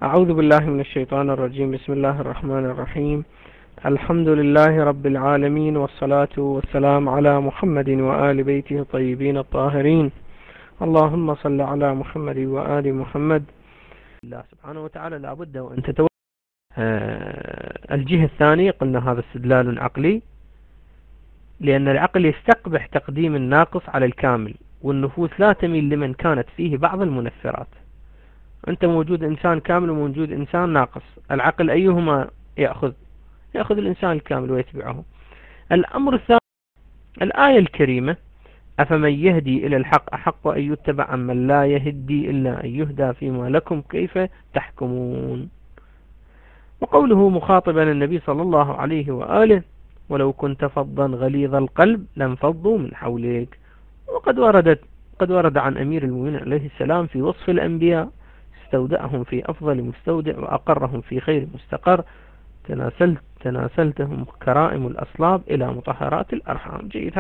أعوذ بالله من الشيطان الرجيم. بسم الله الرحمن الرحيم. الحمد لله رب العالمين، والصلاة والسلام على محمد وآل بيته الطيبين الطاهرين. اللهم صل على محمد وآل محمد. الله سبحانه وتعالى لابد وأن تتوجه. الجهة الثانية قلنا هذا استدلال عقلي، لأن العقل يستقبح تقديم الناقص على الكامل، والنفوس لا تميل لمن كانت فيه بعض المنفرات. أنت موجود إنسان كامل وموجود إنسان ناقص، العقل أيهما يأخذ الإنسان الكامل ويتبعه. الأمر الثاني الآية الكريمة: أفمن يهدي إلى الحق أحق أن يتبع أم من لا يهدي إلا أن يهدى فيما لكم كيف تحكمون. وقوله مخاطبا النبي صلى الله عليه وآله: ولو كنت فظا غليظ القلب لانفضوا من حولك. وقد ورد عن أمير المؤمنين عليه السلام في وصف الأنبياء: استودعهم في أفضل مستودع وأقرهم في خير مستقر، تناسلتهم كرائم الأصلاب إلى مطهرات الأرحام. جيد.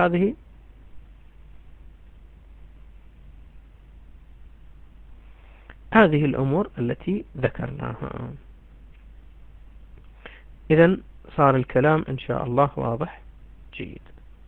هذه الأمور التي ذكرناها. إذن صار الكلام إن شاء الله واضح. جيد.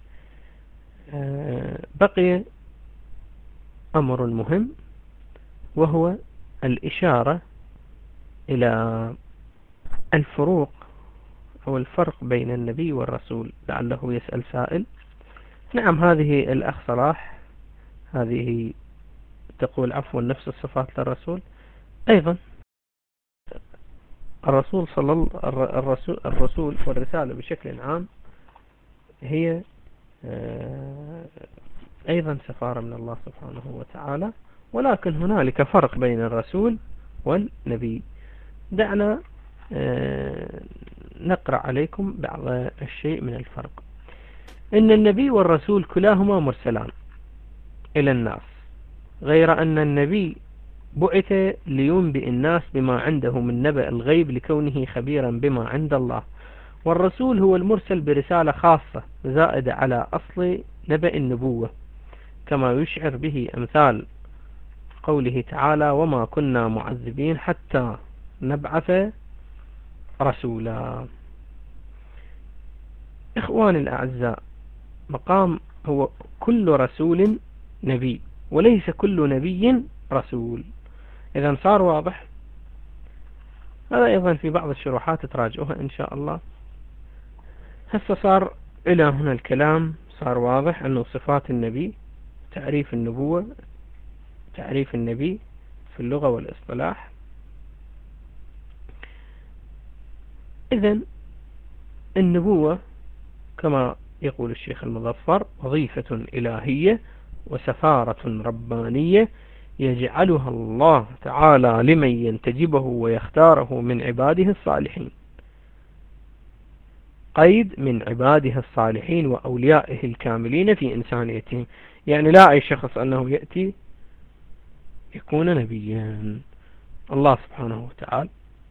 بقي أمر مهم، وهو الإشارة إلى الفروق أو الفرق بين النبي والرسول. لعله يسأل سائل: نعم، هذه الأخ صلاح هذه تقول عفوا نفس الصفات للرسول أيضا. الرسول والرسالة بشكل عام هي أيضا سفارة من الله سبحانه وتعالى، ولكن هنالك فرق بين الرسول والنبي. دعنا نقرأ عليكم بعض الشيء من الفرق. إن النبي والرسول كلاهما مرسلان إلى الناس، غير أن النبي بعث لينبئ الناس بما عنده من نبأ الغيب لكونه خبيرا بما عند الله، والرسول هو المرسل برسالة خاصة زائدة على أصل نبأ النبوة، كما يشعر به أمثال قوله تعالى: وما كنا معذبين حتى نبعث رسولا. إخواني الأعزاء، مقام هو كل رسول نبي، وليس كل نبي رسول. إذا صار واضح. هذا أيضا في بعض الشروحات تراجعوها إن شاء الله. هسه صار إلى هنا الكلام صار واضح أنه صفات النبي، تعريف النبوة، تعريف النبي في اللغة والاصطلاح. إذن النبوة كما يقول الشيخ المظفر وظيفة إلهية وسفارة ربانية يجعلها الله تعالى لمن ينتجبه ويختاره من عباده الصالحين. قيد: من عباده الصالحين وأوليائه الكاملين في إنسانيتهم. يعني لا أي شخص أنه يأتي يكون نبيا. الله سبحانه وتعالى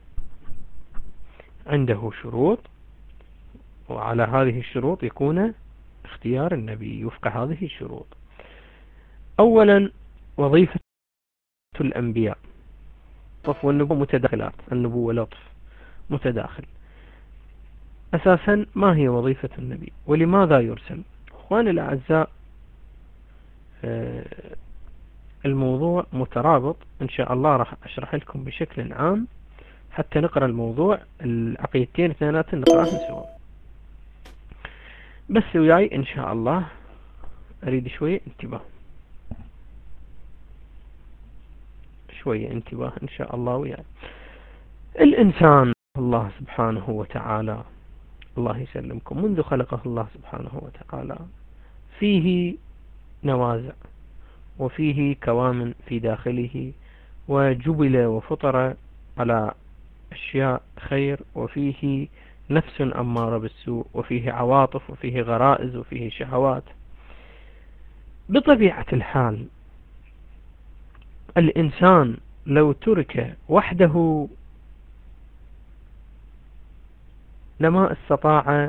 عنده شروط، وعلى هذه الشروط يكون اختيار النبي وفق هذه الشروط. أولا، وظيفة الأنبياء. لطف والنبوة متداخلات، النبوة لطف متداخل. أساسا ما هي وظيفة النبي ولماذا يرسل؟ أخواني الأعزاء، الموضوع مترابط إن شاء الله، راح أشرح لكم بشكل عام حتى نقرأ الموضوع العقيدتين اثنيناتن نقرأهم سوا. بس وياي إن شاء الله أريد شوية انتباه إن شاء الله وياي. الإنسان الله سبحانه وتعالى، الله يسلمكم، منذ خلقه الله سبحانه وتعالى فيه نوازع وفيه كوامن في داخله، وجبل وفطر على أشياء خير، وفيه نفس أمارة بالسوء، وفيه عواطف، وفيه غرائز، وفيه شهوات. بطبيعة الحال الإنسان لو ترك وحده لما استطاع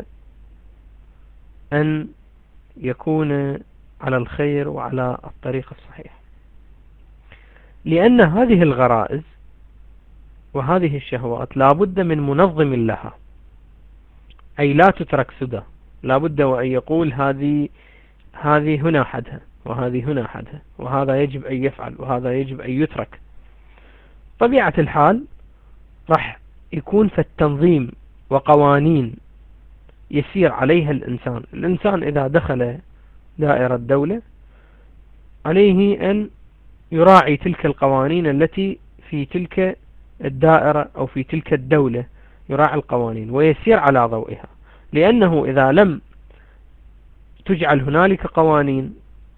أن يكون على الخير وعلى الطريق الصحيح، لأن هذه الغرائز وهذه الشهوات لا بد من منظم لها، أي لا تترك سدى، لا بد وأن يقول هذه هنا حدها، وهذه هنا حدها، وهذا يجب أن يفعل، وهذا يجب أن يترك. طبيعة الحال راح يكون في التنظيم وقوانين يسير عليها الإنسان إذا دخل دائرة الدولة عليه أن يراعي تلك القوانين التي في تلك الدائرة أو في تلك الدولة، يراعي القوانين ويسير على ضوئها، لأنه إذا لم تجعل هنالك قوانين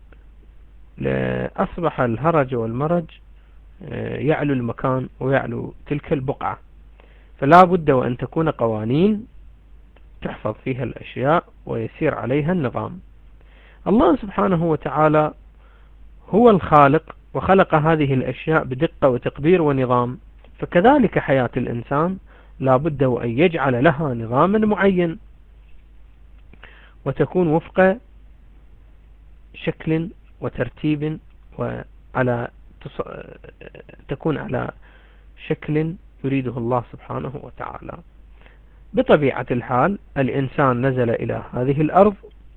أصبح الهرج والمرج يعلو المكان ويعلو تلك البقعة. فلا بد وأن تكون قوانين تحفظ فيها الأشياء ويسير عليها النظام. الله سبحانه وتعالى هو الخالق وخلق هذه الأشياء بدقة وتقدير ونظام، فكذلك حياة الإنسان لا بد وأن يجعل لها نظاما معين وتكون وفق شكل وترتيب تكون على شكل يريده الله سبحانه وتعالى. بطبيعة الحال الإنسان نزل إلى هذه الأرض،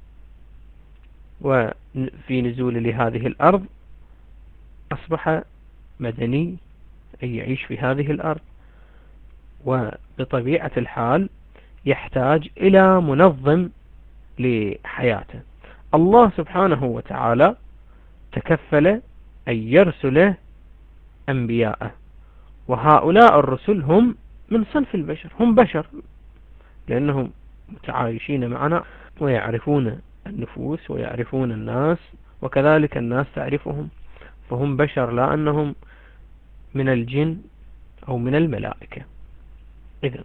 وفي نزول لهذه الأرض أصبح مدني أي يعيش في هذه الأرض، وبطبيعة الحال يحتاج إلى منظم لحياته. الله سبحانه وتعالى تكفل أن يرسل أنبياءه، وهؤلاء الرسل هم من صنف البشر، هم بشر لأنهم متعايشين معنا ويعرفون النفوس ويعرفون الناس، وكذلك الناس تعرفهم، فهم بشر لا أنهم من الجن أو من الملائكة. إذن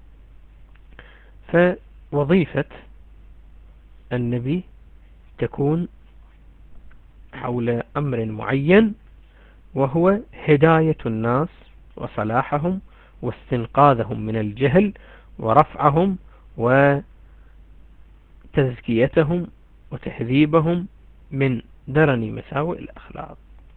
فوظيفة النبي تكون حول أمر معين، وهو هداية الناس وصلاحهم واستنقاذهم من الجهل ورفعهم وتزكيتهم وتهذيبهم من درن مساوئ الأخلاق.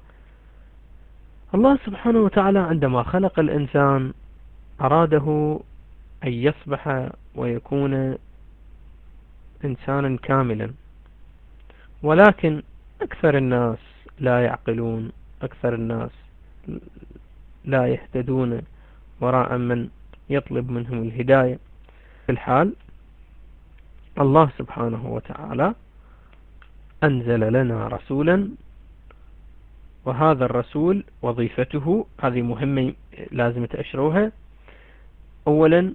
الله سبحانه وتعالى عندما خلق الإنسان أراده أن يصبح ويكون إنسانا كاملا، ولكن أكثر الناس لا يعقلون، أكثر الناس لا يهتدون وراء من يطلب منهم الهداية. في الحال الله سبحانه وتعالى أنزل لنا رسولا، وهذا الرسول وظيفته هذه مهمة لازم تأشروها. أولا،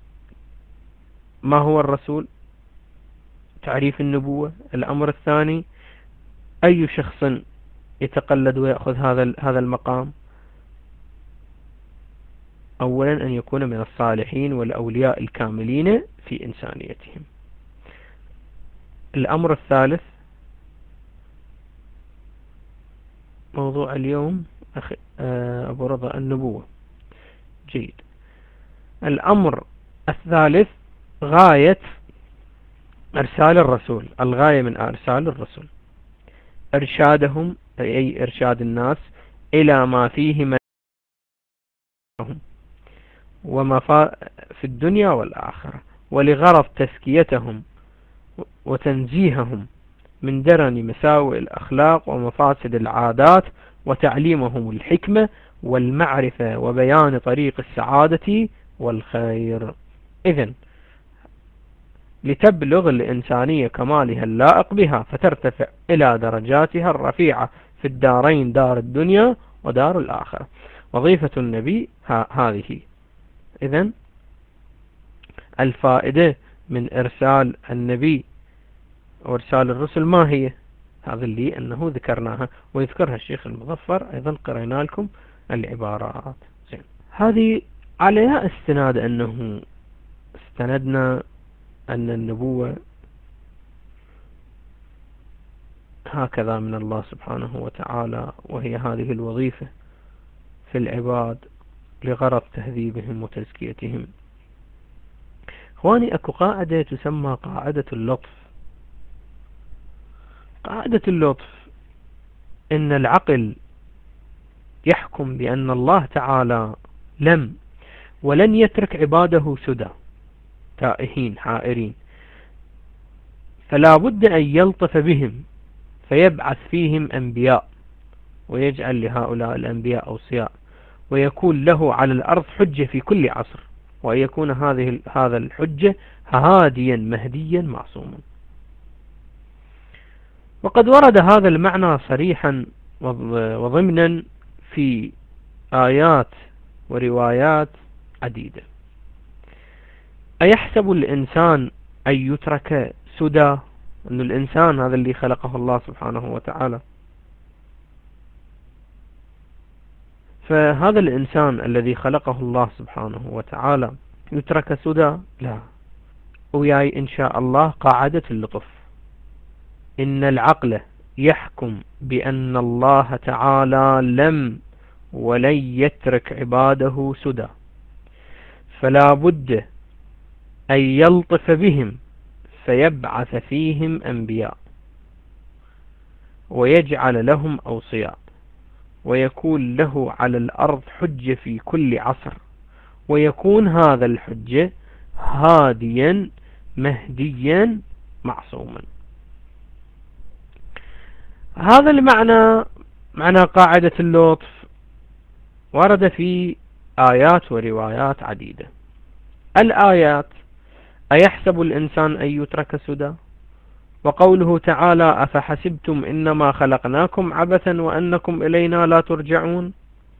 ما هو الرسول؟ تعريف النبوة. الأمر الثاني، أي شخص يتقلد ويأخذ هذا المقام؟ أولا أن يكون من الصالحين والأولياء الكاملين في إنسانيتهم. الأمر الثالث موضوع اليوم أبو رضا النبوة. جيد. الأمر الثالث غاية إرسال الرسول، الغاية من إرسال الرسول إرشادهم، أي إرشاد الناس إلى ما فيه منهم وما في الدنيا والآخرة، ولغرض تزكيتهم وتنزيههم من درن مساوئ الأخلاق ومفاسد العادات، وتعليمهم الحكمة والمعرفة وبيان طريق السعادة والخير. إذن لتبلغ الإنسانية كمالها اللائق بها، فترتفع إلى درجاتها الرفيعة في الدارين، دار الدنيا ودار الآخرة. وظيفة النبي هذه. إذن الفائدة من إرسال النبي وإرسال الرسل ما هي؟ هذا اللي أنه ذكرناها، ويذكرها الشيخ المظفر أيضا، قرأنا لكم العبارات. زين. هذه عليها استناد أنه استندنا أن النبوة هكذا من الله سبحانه وتعالى، وهي هذه الوظيفة في العباد لغرض تهذيبهم وتزكيتهم. إخواني، أكو قاعدة تسمى قاعدة اللطف. قاعدة اللطف إن العقل يحكم بأن الله تعالى لم، ولن يترك عباده سدى تائهين حائرين، فلا بد أن يلطف بهم فيبعث فيهم أنبياء ويجعل لهؤلاء الأنبياء أوصياء، ويكون له على الأرض حجة في كل عصر، وأن يكون هذا الحجة هاديا مهديا معصوما. وقد ورد هذا المعنى صريحا وضمنا في آيات وروايات عديدة. أيحسب الإنسان أن يترك سدى؟ أن الإنسان هذا اللي خلقه الله سبحانه وتعالى، فهذا الإنسان الذي خلقه الله سبحانه وتعالى يترك سدى؟ لا. وياي إن شاء الله قاعدة اللطف، إن العقل يحكم بأن الله تعالى لم ولن يترك عباده سدى، فلا بد أن يلطف بهم فيبعث فيهم أنبياء ويجعل لهم أوصياء، ويكون له على الأرض حجة في كل عصر، ويكون هذا الحجة هاديا مهديا معصوما. هذا المعنى معنى قاعدة اللطف ورد في آيات وروايات عديدة. الآيات: أيحسب الإنسان أن يترك سدى؟ وقوله تعالى: أفحسبتم إنما خلقناكم عبثا وأنكم إلينا لا ترجعون.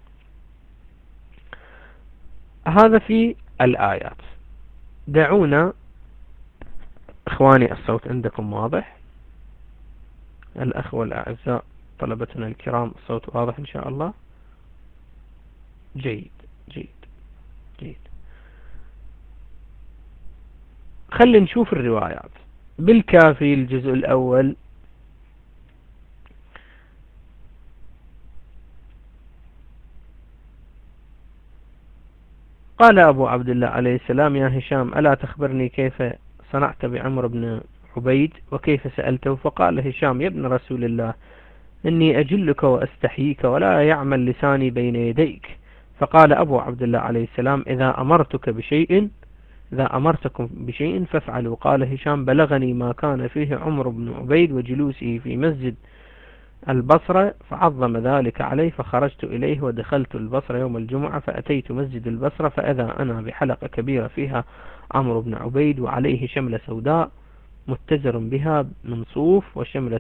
هذا في الآيات. دعونا إخواني، الصوت عندكم واضح؟ الأخوة الأعزاء طلبتنا الكرام، الصوت واضح إن شاء الله؟ جيد جيد جيد. خلينا نشوف الروايات. بالكافي الجزء الأول: قال أبو عبد الله عليه السلام: يا هشام، ألا تخبرني كيف صنعت بعمر بن عبيد وكيف سألته؟ فقال هشام: يا ابن رسول الله، إني أجلك وأستحييك ولا يعمل لساني بين يديك. فقال أبو عبد الله عليه السلام: إذا أمرتكم بشيء فافعلوا. قال هشام: بلغني ما كان فيه عمر بن عبيد وجلوسه في مسجد البصرة فعظم ذلك عليه، فخرجت إليه ودخلت البصرة يوم الجمعة، فأتيت مسجد البصرة فإذا أنا بحلقة كبيرة فيها عمرو بن عبيد وعليه شملة سوداء متزر بها من صوف وشملة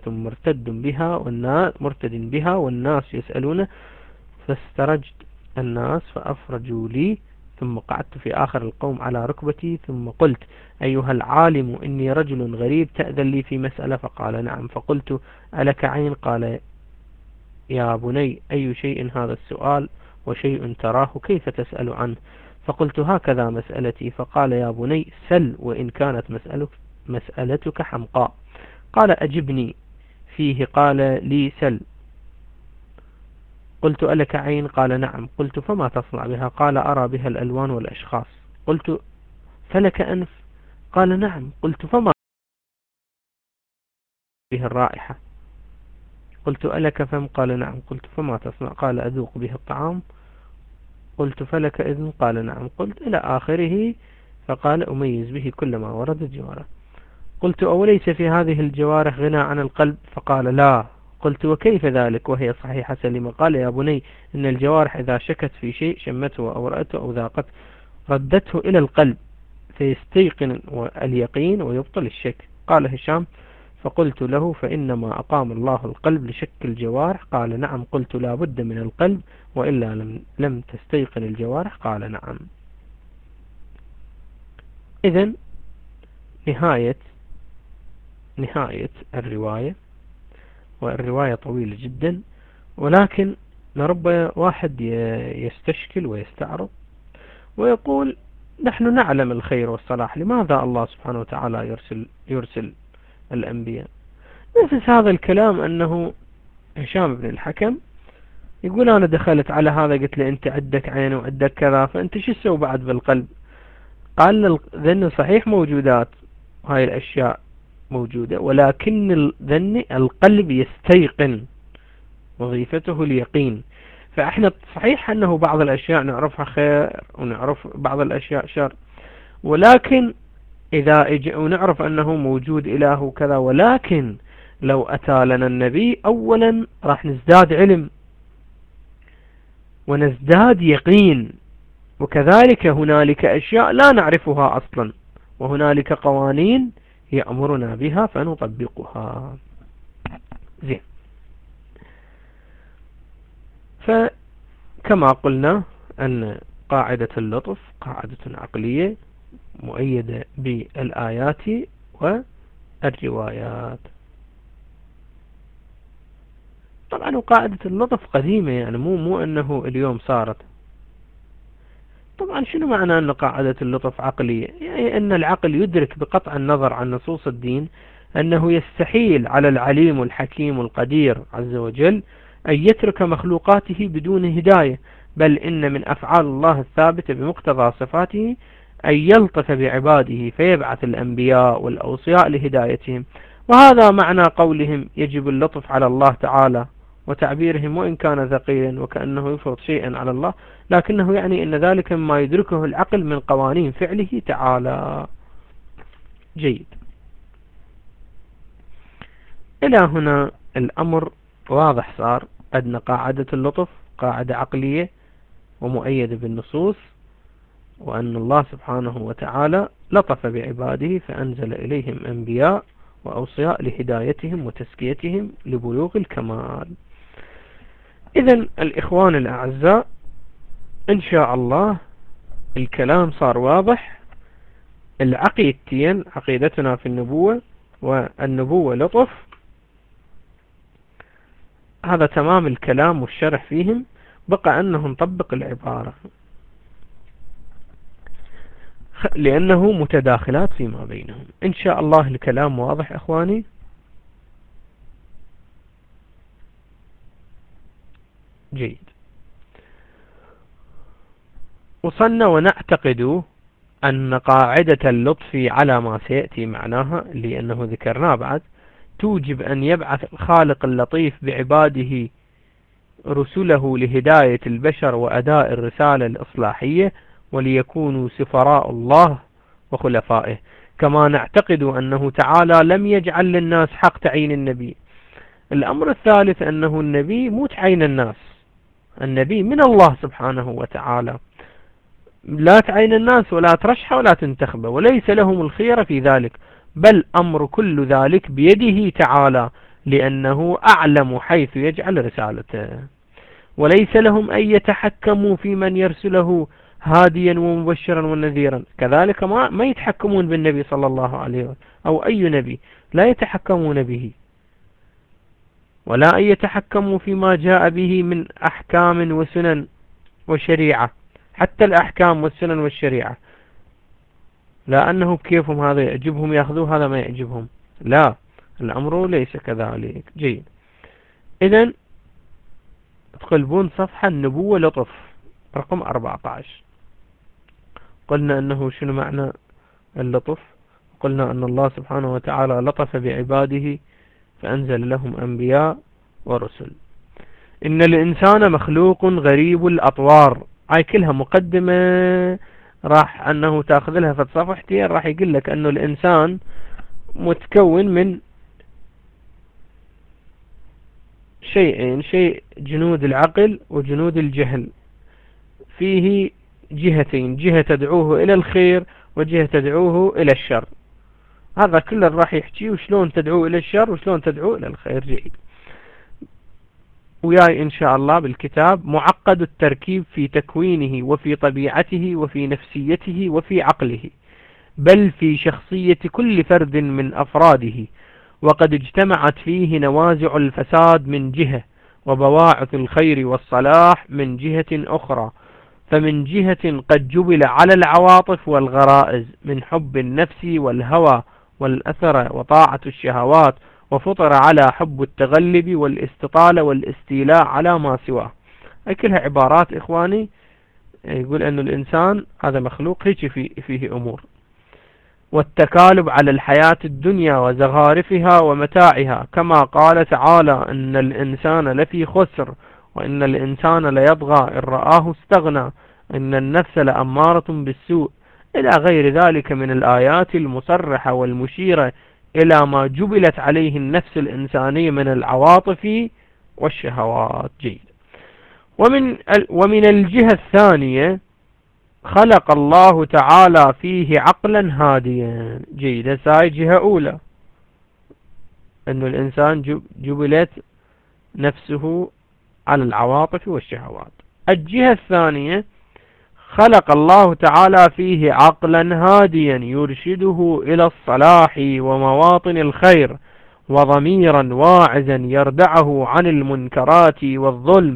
مرتد بها والناس يسألون، فاسترجت الناس فأفرجوا لي، ثم قعدت في آخر القوم على ركبتي، ثم قلت: أيها العالم، إني رجل غريب، تأذن لي في مسألة؟ فقال: نعم. فقلت: ألك عين؟ قال: يا بني، أي شيء هذا السؤال؟ وشيء تراه كيف تسأل عنه؟ فقلت: هكذا مسألتي. فقال: يا بني، سل وإن كانت مسألتك حمقاء. قال: أجبني فيه. قال لي: سل. قلت: ألك عين؟ قال: نعم. قلت: فما تصنع بها؟ قال: أرى بها الألوان والأشخاص. قلت: فلك أنف؟ قال: نعم. قلت: فما بها الرائحة؟ قلت: ألك فم؟ قال: نعم. قلت: فما تصنع؟ قال: أذوق به الطعام. قلت: فلك إذن؟ قال: نعم. قلت إلى آخره. فقال: أميز به كل ما ورد الجوارح. قلت: أوليس في هذه الجوارح غنى عن القلب؟ فقال: لا. قلت: وكيف ذلك وهي صحيحة سليمة؟ قال: يا بني، إن الجوارح إذا شكت في شيء شمته أو رأته أو ذاقته ردته إلى القلب فيستيقن اليقين ويبطل الشك. قال هشام: فقلت له: فإنما أقام الله القلب لشك الجوارح؟ قال: نعم. قلت: لا بد من القلب وإلا لم تستيقن الجوارح؟ قال: نعم. إذن نهاية الرواية، والرواية طويلة جدا، ولكن لرب واحد يستشكل ويستعرض ويقول: نحن نعلم الخير والصلاح، لماذا الله سبحانه وتعالى يرسل الأنبياء؟ نفس هذا الكلام أنه هشام بن الحكم يقول: أنا دخلت على هذا قلت له: أنت عندك عين وعندك كذا، فأنت شو تسوي بعد بالقلب؟ قال: ذن صحيح موجودات، هاي الأشياء موجودة، ولكن القلب يستيقن، وظيفته اليقين، فإحنا صحيح أنه بعض الأشياء نعرفها خير ونعرف بعض الأشياء شر، ولكن ونعرف أنه موجود إله وكذا، ولكن لو أتى لنا النبي أولا راح نزداد علم ونزداد يقين، وكذلك هنالك أشياء لا نعرفها أصلا، وهنالك قوانين يأمرنا بها فنطبقها. زين. فكما قلنا أن قاعدة اللطف قاعدة عقلية مؤيدة بالآيات والروايات. طبعا وقاعدة اللطف قديمة، يعني مو أنه اليوم صارت. طبعا شنو معنى أن قاعدة اللطف عقلية؟ يعني أن العقل يدرك بقطع النظر عن نصوص الدين أنه يستحيل على العليم الحكيم القدير عز وجل أن يترك مخلوقاته بدون هداية، بل إن من أفعال الله الثابتة بمقتضى صفاته أن يلطف بعباده فيبعث الأنبياء والأوصياء لهدايتهم. وهذا معنى قولهم يجب اللطف على الله تعالى، وتعبيرهم وإن كان ثقيلا وكأنه يفرض شيئا على الله، لكنه يعني أن ذلك مما يدركه العقل من قوانين فعله تعالى. جيد. إلى هنا الأمر واضح صار، أن قاعدة اللطف قاعدة عقلية ومؤيدة بالنصوص، وأن الله سبحانه وتعالى لطف بعباده فأنزل إليهم أنبياء وأوصياء لهدايتهم وتزكيتهم لبلوغ الكمال. إذن الإخوان الأعزاء، إن شاء الله الكلام صار واضح. العقيدتين، عقيدتنا في النبوة والنبوة لطف، هذا تمام الكلام والشرح فيهم، بقى أنه نطبق العبارة لأنه متداخلات فيما بينهم. إن شاء الله الكلام واضح أخواني. جيد. وصلنا ونعتقد أن قاعدة اللطف على ما سيأتي معناها لأنه ذكرناه بعد، توجب أن يبعث الخالق اللطيف بعباده رسله لهداية البشر وأداء الرسالة الإصلاحية وليكونوا سفراء الله وخلفائه. كما نعتقد أنه تعالى لم يجعل للناس حق تعيين النبي. الأمر الثالث أنه النبي مو تعين الناس، النبي من الله سبحانه وتعالى، لا تعين الناس ولا ترشح ولا تنتخب، وليس لهم الخير في ذلك، بل أمر كل ذلك بيده تعالى، لأنه أعلم حيث يجعل رسالته، وليس لهم أن يتحكموا في من يرسله هاديا ومبشرا ونذيرا. كذلك ما يتحكمون بالنبي صلى الله عليه وسلم أو أي نبي، لا يتحكمون به، ولا أن يتحكموا فيما جاء به من أحكام وسنن وشريعة، حتى الأحكام والسنن والشريعة، لا أنه كيفهم هذا يعجبهم يأخذوه هذا ما يعجبهم، لا، الأمر ليس كذلك. جيد. إذن تقلبون صفحة النبوة لطف رقم 14. قلنا أنه شنو معنى اللطف؟ قلنا أن الله سبحانه وتعالى لطف بعباده فأنزل لهم أنبياء ورسل. إن الإنسان مخلوق غريب الأطوار، هاي كلها مقدمة راح أنه تأخذ لها في صفحتين، راح يقول لك أنه الإنسان متكون من شيئين، شيء جنود العقل وجنود الجهل، فيه جهتين، جهة تدعوه إلى الخير وجهة تدعوه إلى الشر. هذا كله راح يحكي وشلون تدعوه إلى الشر وشلون تدعوه إلى الخير. جيد. وياي إن شاء الله بالكتاب معقد التركيب في تكوينه وفي طبيعته وفي نفسيته وفي عقله، بل في شخصية كل فرد من أفراده، وقد اجتمعت فيه نوازع الفساد من جهة وبواعث الخير والصلاح من جهة أخرى. فمن جهة قد جبل على العواطف والغرائز من حب النفس والهوى والأثر وطاعة الشهوات، وفطر على حب التغلب والاستطالة والاستيلاء على ما سواه. هاي كلها عبارات إخواني يقول أن الإنسان هذا مخلوق هيك فيه أمور، والتكالب على الحياة الدنيا وزخارفها ومتاعها، كما قال تعالى أن الإنسان لفي خسر وإن الإنسان ليطغى إن رآه استغنى، إن النفس لأمارة بالسوء، إلى غير ذلك من الآيات المصرحة والمشيرة إلى ما جبلت عليه النفس الإنسانية من العواطف والشهوات. جيد. ومن الجهة الثانية خلق الله تعالى فيه عقلا هاديا. جيد. هاي جهة أولى، أن الإنسان جبلت نفسه على العواطف والشهوات. الجهة الثانية خلق الله تعالى فيه عقلا هاديا يرشده إلى الصلاح ومواطن الخير، وضميرا واعزا يردعه عن المنكرات والظلم،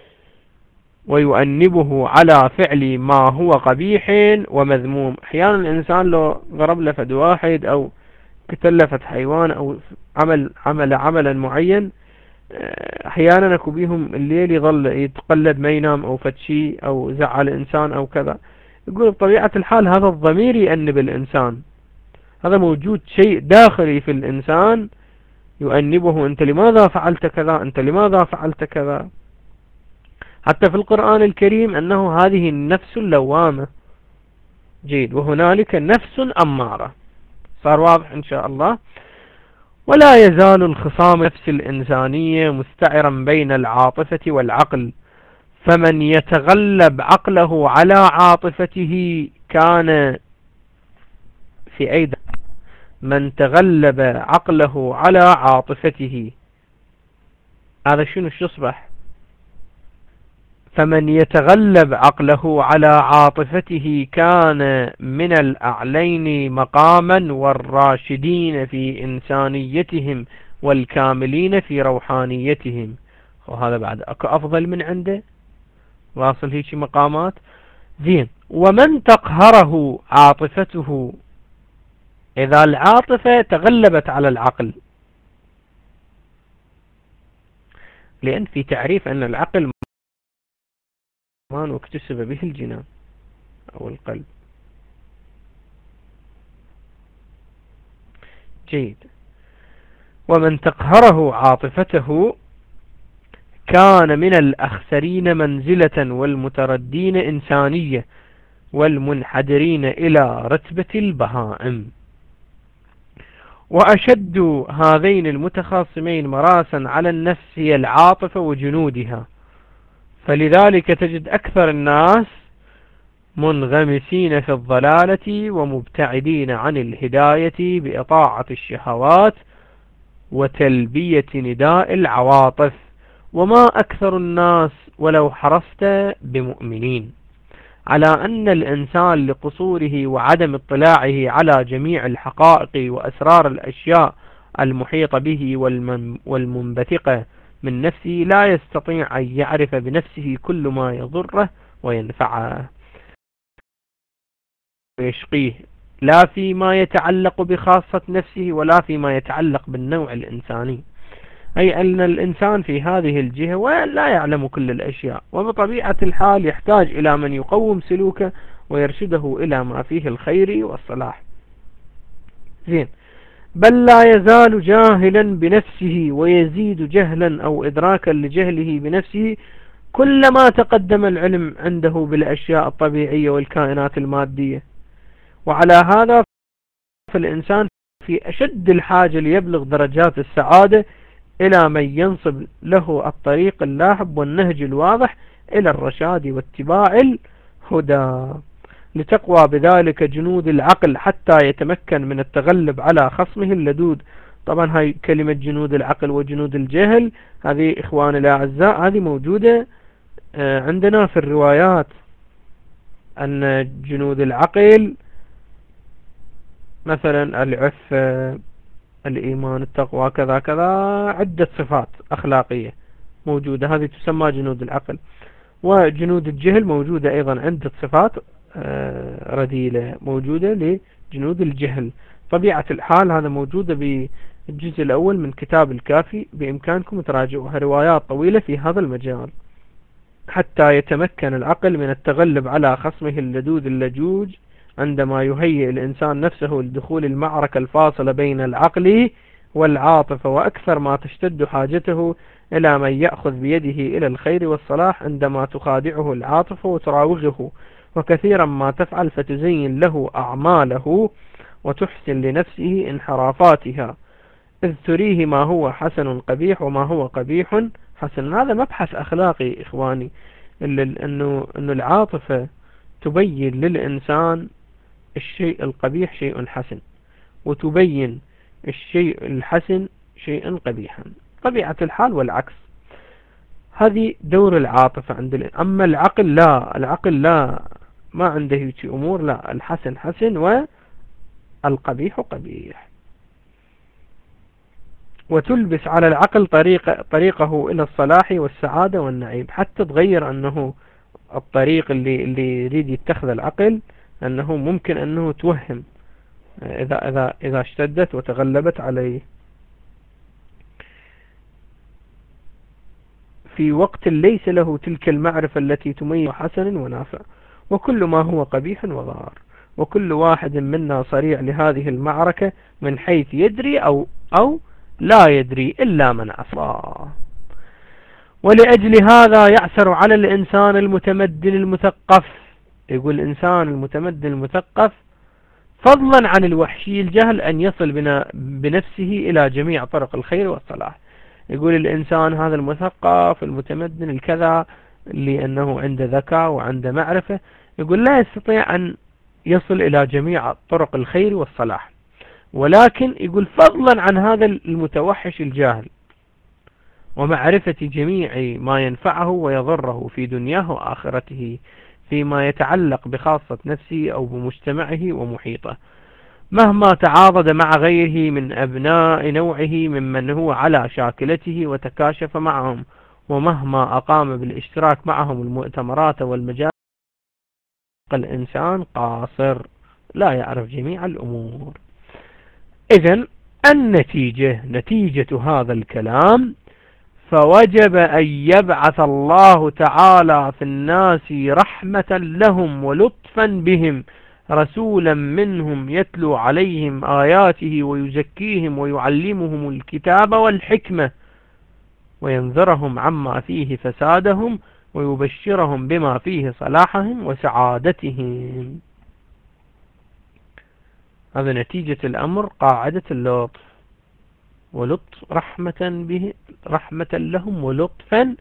ويؤنبه على فعل ما هو قبيح ومذموم. أحيانا الإنسان لو ضرب لفد واحد أو قتل لفد حيوان أو عمل معين، أحيانا أكو بيهم الليل يظل يتقلب ما ينام أو فتشي أو زعل إنسان أو كذا. يقول بطبيعة الحال هذا الضمير يأنب الإنسان، هذا موجود شيء داخلي في الإنسان يؤنبه، أنت لماذا فعلت كذا، أنت لماذا فعلت كذا. حتى في القرآن الكريم أنه هذه النفس اللوامة. جيد. وهنالك نفس أمارة. صار واضح إن شاء الله. ولا يزال الخصام نفس الإنسانية مستعرا بين العاطفة والعقل، فمن يتغلب عقله على عاطفته كان في أيضا من تغلب عقله على عاطفته. هذا شنو يصبح؟ فمن يتغلب عقله على عاطفته كان من الأعلين مقاما والراشدين في إنسانيتهم والكاملين في روحانيتهم. وهذا بعد أكو أفضل من عنده، واصل هيك مقامات. زين. ومن تقهره عاطفته، إذا العاطفة تغلبت على العقل، لأن في تعريف أن العقل واكتسب به الجنان أو القلب. جيد. ومن تقهره عاطفته كان من الأخسرين منزلة والمتردين إنسانية والمنحدرين إلى رتبة البهائم. وأشد هذين المتخاصمين مراسا على النفس هي العاطفة وجنودها، فلذلك تجد أكثر الناس منغمسين في الضلالة ومبتعدين عن الهداية بإطاعة الشهوات وتلبية نداء العواطف. وما أكثر الناس ولو حرصت بمؤمنين، على أن الإنسان لقصوره وعدم اطلاعه على جميع الحقائق وأسرار الأشياء المحيطة به والمنبثقة من نفسه لا يستطيع أن يعرف بنفسه كل ما يضره وينفعه ويشقيه، لا فيما يتعلق بخاصة نفسه ولا فيما يتعلق بالنوع الإنساني. أي أن الإنسان في هذه الجهة ولا يعلم كل الأشياء، وبطبيعة الحال يحتاج إلى من يقوم سلوكه ويرشده إلى ما فيه الخير والصلاح. زين. بل لا يزال جاهلا بنفسه ويزيد جهلا أو إدراكا لجهله بنفسه كلما تقدم العلم عنده بالأشياء الطبيعية والكائنات المادية. وعلى هذا فالإنسان في أشد الحاجة ليبلغ درجات السعادة إلى من ينصب له الطريق اللاهب والنهج الواضح إلى الرشاد واتباع الهدى، لتقوى بذلك جنود العقل حتى يتمكن من التغلب على خصمه اللدود. طبعا هاي كلمة جنود العقل وجنود الجهل هذه إخواني الأعزاء هذه موجودة عندنا في الروايات، أن جنود العقل مثلا العفة، الإيمان، التقوى، كذا كذا، عدة صفات أخلاقية موجودة، هذه تسمى جنود العقل. وجنود الجهل موجودة أيضا عدة صفات رذيلة موجودة لجنود الجهل. طبيعة الحال هذا موجودة بالجزء الأول من كتاب الكافي، بإمكانكم تراجعوها، روايات طويلة في هذا المجال، حتى يتمكن العقل من التغلب على خصمه اللدود اللجوج عندما يهيئ الإنسان نفسه لدخول المعركة الفاصلة بين العقل والعاطفة، وأكثر ما تشتد حاجته إلى من يأخذ بيده إلى الخير والصلاح عندما تخادعه العاطفة وتراوغه، وكثيرا ما تفعل فتزين له أعماله وتحسن لنفسه انحرافاتها، إذ تريه ما هو حسن قبيح وما هو قبيح حسن. هذا مبحث أخلاقي إخواني، أنه العاطفة تبين للإنسان الشيء القبيح شيء حسن، وتبين الشيء الحسن شيء قبيحا، طبيعة الحال والعكس. هذه دور العاطفة أما العقل لا، العقل لا، ما عنده هيك أمور، لا، الحسن حسن والقبيح قبيح. وتلبس على العقل طريقه إلى الصلاح والسعادة والنعيم، حتى تغير أنه الطريق اللي يريد يتخذ العقل أنه ممكن أنه توهم إذا اشتدت وتغلبت عليه في وقت ليس له تلك المعرفة التي تميز حسن ونافع وكل ما هو قبيح وضار. وكل واحد منا صريع لهذه المعركة من حيث يدري أو لا يدري إلا من عصاه. ولأجل هذا يعسر على الإنسان المتمدن المثقف، يقول الإنسان المتمدن المثقف فضلا عن الوحشي الجهل أن يصل بنفسه إلى جميع طرق الخير والصلاح. يقول الإنسان هذا المثقف المتمدن الكذا لأنه عنده ذكاء وعنده معرفة، يقول لا يستطيع أن يصل إلى جميع طرق الخير والصلاح، ولكن يقول فضلا عن هذا المتوحش الجاهل ومعرفة جميع ما ينفعه ويضره في دنياه وآخرته فيما يتعلق بخاصة نفسه أو بمجتمعه ومحيطه، مهما تعاضد مع غيره من أبناء نوعه ممن هو على شاكلته وتكاشف معهم، ومهما أقام بالاشتراك معهم المؤتمرات والمجال. الإنسان قاصر لا يعرف جميع الأمور. إذن نتيجة هذا الكلام فوجب أن يبعث الله تعالى في الناس رحمة لهم ولطفا بهم رسولا منهم يتلو عليهم آياته ويزكيهم ويعلمهم الكتاب والحكمة وينذرهم عما فيه فسادهم ويبشرهم بما فيه صلاحهم وسعادتهم. هذا نتيجة الأمر، قاعدة اللطف، ولطف رحمة لهم ولطفا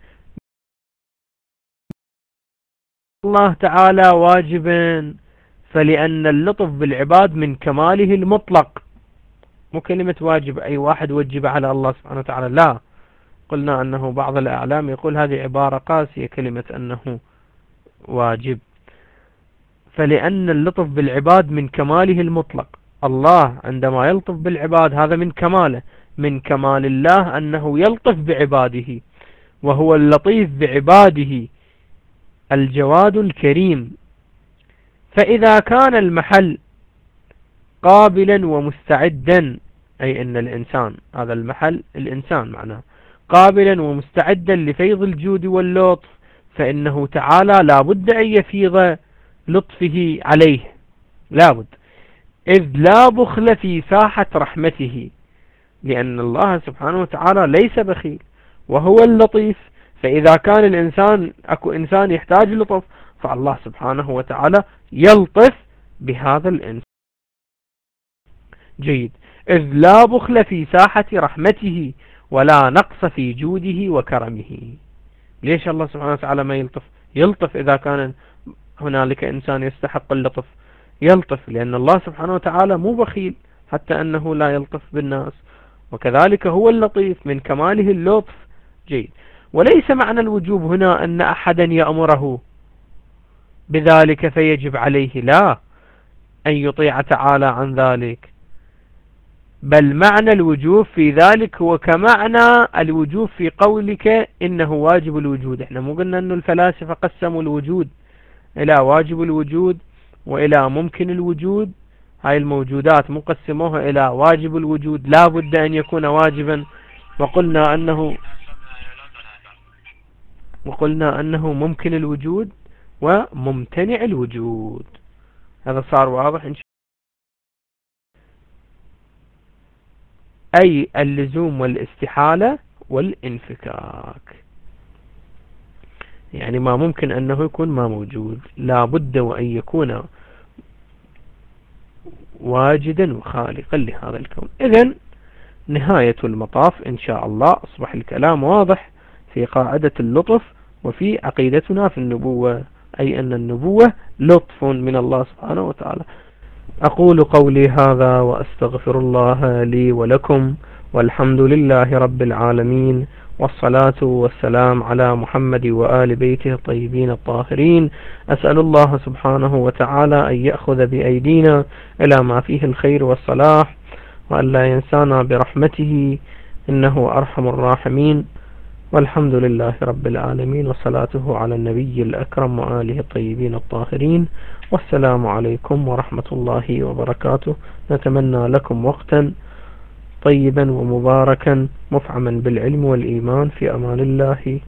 الله تعالى واجبا، فلأن اللطف بالعباد من كماله المطلق، مو كلمة واجب أي واحد وجب على الله سبحانه وتعالى، لا، قلنا أنه بعض الأعلام يقول هذه عبارة قاسية كلمة أنه واجب، فلأن اللطف بالعباد من كماله المطلق، الله عندما يلطف بالعباد هذا من كماله، من كمال الله أنه يلطف بعباده، وهو اللطيف بعباده الجواد الكريم. فإذا كان المحل قابلا ومستعدا، أي أن الإنسان، هذا المحل الإنسان معناه قابلا ومستعدا لفيض الجود واللطف، فإنه تعالى لا بد أن يفيض لطفه عليه، لا بد، إذ لا بخل في ساحة رحمته، لأن الله سبحانه وتعالى ليس بخيل وهو اللطيف. فإذا كان الإنسان أكو إنسان يحتاج لطف، فالله سبحانه وتعالى يلطف بهذا الإنسان. جيد، إذ لا بخل في ساحة رحمته ولا نقص في جوده وكرمه. ليش الله سبحانه وتعالى ما يلطف؟ يلطف إذا كان هنالك إنسان يستحق اللطف، يلطف، لأن الله سبحانه وتعالى مو بخيل حتى أنه لا يلطف بالناس، وكذلك هو اللطيف من كماله اللطف. جيد، وليس معنى الوجوب هنا أن أحدا يأمره بذلك فيجب عليه لا أن يطيع تعالى عن ذلك، بل معنى الوجوب في ذلك هو كمعنى الوجوب في قولك إنه واجب الوجود. احنا مو قلنا أن الفلاسفة قسموا الوجود إلى واجب الوجود وإلى ممكن الوجود؟ هاي الموجودات مقسموها إلى واجب الوجود لا بد أن يكون واجبا، وقلنا أنه ممكن الوجود وممتنع الوجود. هذا صار واضح إن شاء أي اللزوم والاستحالة والانفكاك. يعني ما ممكن أنه يكون ما موجود، لا بد وأن يكون واجدا وخالقا لهذا الكون. إذن نهاية المطاف إن شاء الله أصبح الكلام واضح في قاعدة اللطف وفي عقيدتنا في النبوة، أي أن النبوة لطف من الله سبحانه وتعالى. أقول قولي هذا وأستغفر الله لي ولكم، والحمد لله رب العالمين، والصلاة والسلام على محمد وآل بيته الطيبين الطاهرين. أسأل الله سبحانه وتعالى أن يأخذ بأيدينا إلى ما فيه الخير والصلاح، وأن لا ينسانا برحمته إنه أرحم الراحمين. والحمد لله رب العالمين، وصلاته على النبي الأكرم وآله الطيبين الطاهرين. والسلام عليكم ورحمة الله وبركاته. نتمنى لكم وقتا طيبا ومباركا مفعما بالعلم والإيمان. في أمان الله.